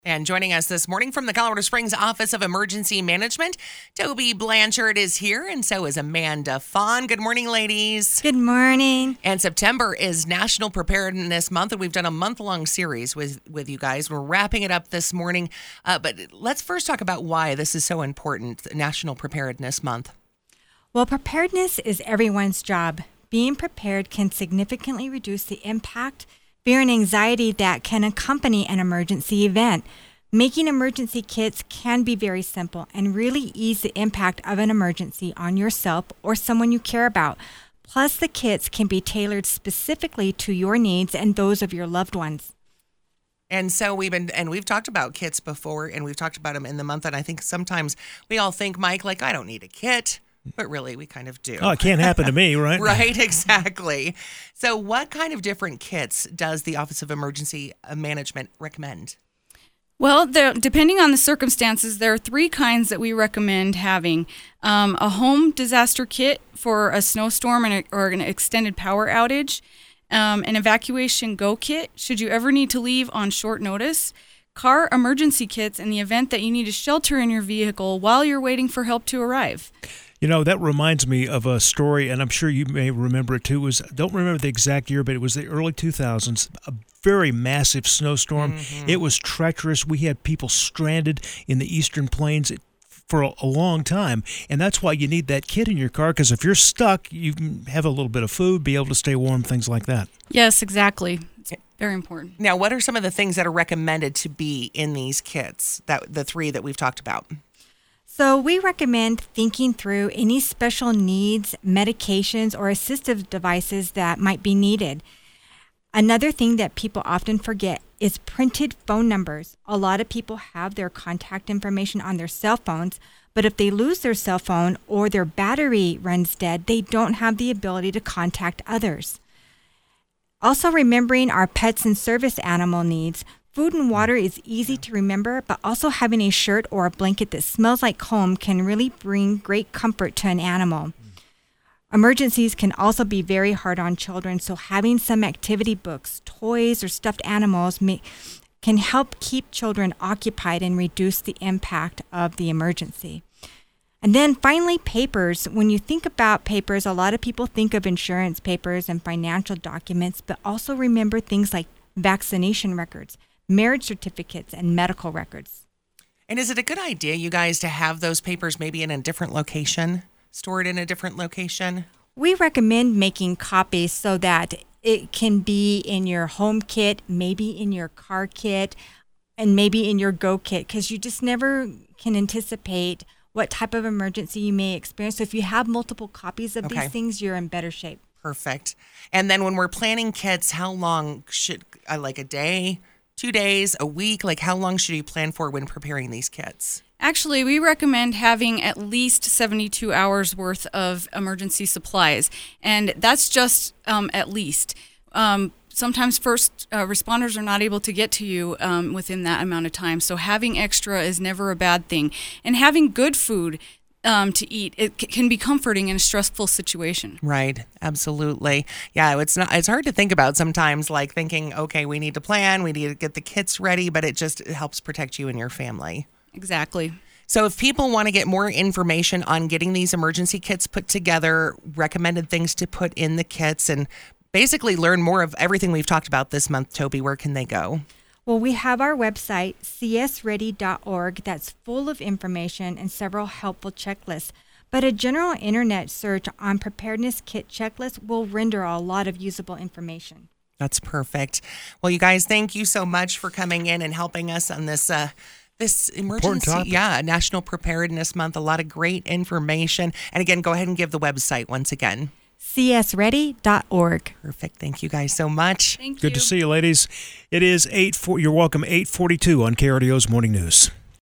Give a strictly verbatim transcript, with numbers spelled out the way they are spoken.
And joining us this morning from the Colorado Springs Office of Emergency Management, Toby Blanchard is here, and so is Amanda Fawn. Good morning, ladies. Good morning. And September is National Preparedness Month, and we've done a month-long series with, with you guys. We're wrapping it up this morning, uh, but let's first talk about why this is so important, National Preparedness Month. Well, preparedness is everyone's job. Being prepared can significantly reduce the impact, fear, and anxiety that can accompany an emergency event. Making emergency kits can be very simple and really ease the impact of an emergency on yourself or someone you care about. Plus, the kits can be tailored specifically to your needs and those of your loved ones. And so we've been, and we've talked about kits before, and we've talked about them in the month. And I think sometimes we all think, Mike, like, I don't need a kit. But really, we kind of do. Oh, it can't happen to me, right? Right, exactly. So what kind of different kits does the Office of Emergency Management recommend? Well, there, depending on the circumstances, there are three kinds that we recommend having. Um, a home disaster kit for a snowstorm and a, or an extended power outage. Um, an evacuation go kit, should you ever need to leave on short notice. Car emergency kits in the event that you need a shelter in your vehicle while you're waiting for help to arrive. You know, that reminds me of a story, and I'm sure you may remember it too. It was, I don't remember the exact year, but it was the early two thousands, a very massive snowstorm. Mm-hmm. It was treacherous. We had people stranded in the eastern plains for a, a long time, and that's why you need that kit in your car, because if you're stuck, you can have a little bit of food, be able to stay warm, things like that. Yes, exactly. It's very important. Now, what are some of the things that are recommended to be in these kits, that the three that we've talked about? So we recommend thinking through any special needs, medications, or assistive devices that might be needed. Another thing that people often forget is printed phone numbers. A lot of people have their contact information on their cell phones, but if they lose their cell phone or their battery runs dead, they don't have the ability to contact others. Also, remembering our pets and service animal needs. Food and water is easy to remember, but also having a shirt or a blanket that smells like home can really bring great comfort to an animal. Emergencies can also be very hard on children, so having some activity books, toys, or stuffed animals may, can help keep children occupied and reduce the impact of the emergency. And then finally, papers. When you think about papers, a lot of people think of insurance papers and financial documents, but also remember things like vaccination records, marriage certificates, and medical records. And is it a good idea, you guys, to have those papers maybe in a different location, stored in a different location? We recommend making copies so that it can be in your home kit, maybe in your car kit, and maybe in your go kit, because you just never can anticipate what type of emergency you may experience. So if you have multiple copies of Okay. these things, you're in better shape. Perfect. And then when we're planning kits, how long should, uh, like a day, two days, a week? Like how long should you plan for when preparing these kits? Actually, we recommend having at least seventy-two hours worth of emergency supplies, and that's just um, at least. Um, sometimes first uh, responders are not able to get to you um, within that amount of time, so having extra is never a bad thing. And having good food Um, to eat, it c- can be comforting in a stressful situation. Right. Absolutely. Yeah. It's not, it's hard to think about sometimes, like thinking, okay, we need to plan, we need to get the kits ready, but it just it helps protect you and your family. Exactly. So if people want to get more information on getting these emergency kits put together, recommended things to put in the kits, and basically learn more of everything we've talked about this month, Toby, where can they go? Well, we have our website, c s ready dot org, that's full of information and several helpful checklists. But a general internet search on preparedness kit checklists will render a lot of usable information. That's perfect. Well, you guys, thank you so much for coming in and helping us on this uh, this emergency, yeah, National Preparedness Month. A lot of great information. And again, go ahead and give the website once again. c s ready dot org. Perfect. Thank you guys so much. Thank you. Good to see you, ladies. It is eight four. You're welcome. eight forty-two on K R D O's Morning News.